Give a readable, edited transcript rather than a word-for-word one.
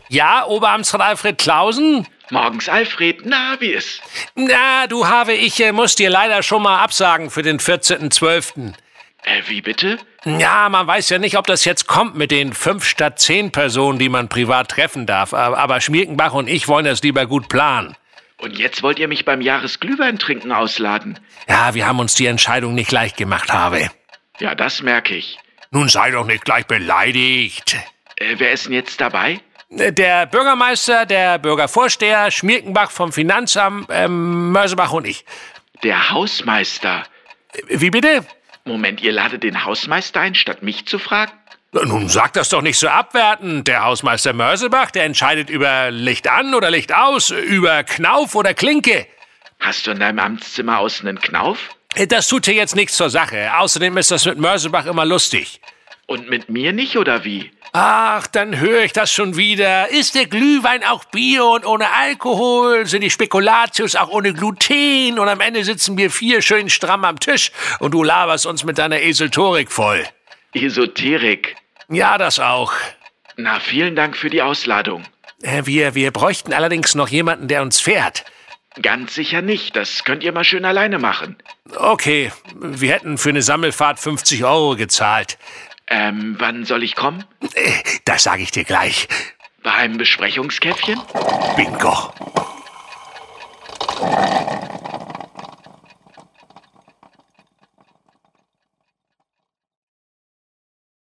Ja, Oberamtsrat Alfred Clausen? Morgens, Alfred. Na, wie ist? Na, du Have, ich muss dir leider schon mal absagen für den 14.12. Wie bitte? Ja, man weiß ja nicht, ob das jetzt kommt mit den 5 statt 10 Personen, die man privat treffen darf. Aber Schmierkenbach und ich wollen das lieber gut planen. Und jetzt wollt ihr mich beim Jahresglühweintrinken ausladen? Ja, wir haben uns die Entscheidung nicht leicht gemacht, Have. Ja, das merke ich. Nun sei doch nicht gleich beleidigt. Wer ist denn jetzt dabei? Der Bürgermeister, der Bürgervorsteher, Schmierkenbach vom Finanzamt, Mörserbach und ich. Der Hausmeister. Wie bitte? Moment, ihr ladet den Hausmeister ein, statt mich zu fragen? Nun sag das doch nicht so abwertend. Der Hausmeister Mörserbach, der entscheidet über Licht an oder Licht aus, über Knauf oder Klinke. Hast du in deinem Amtszimmer außen einen Knauf? Das tut hier jetzt nichts zur Sache. Außerdem ist das mit Mörserbach immer lustig. Und mit mir nicht, oder wie? Ach, dann höre ich das schon wieder. Ist der Glühwein auch Bio und ohne Alkohol? Sind die Spekulatius auch ohne Gluten? Und am Ende sitzen wir 4 schön stramm am Tisch und du laberst uns mit deiner Esoterik voll. Esoterik. Ja, das auch. Na, vielen Dank für die Ausladung. Wir bräuchten allerdings noch jemanden, der uns fährt. Ganz sicher nicht. Das könnt ihr mal schön alleine machen. Okay, wir hätten für eine Sammelfahrt 50 € gezahlt. Wann soll ich kommen? Das sage ich dir gleich. Beim Besprechungskäffchen? Bingo.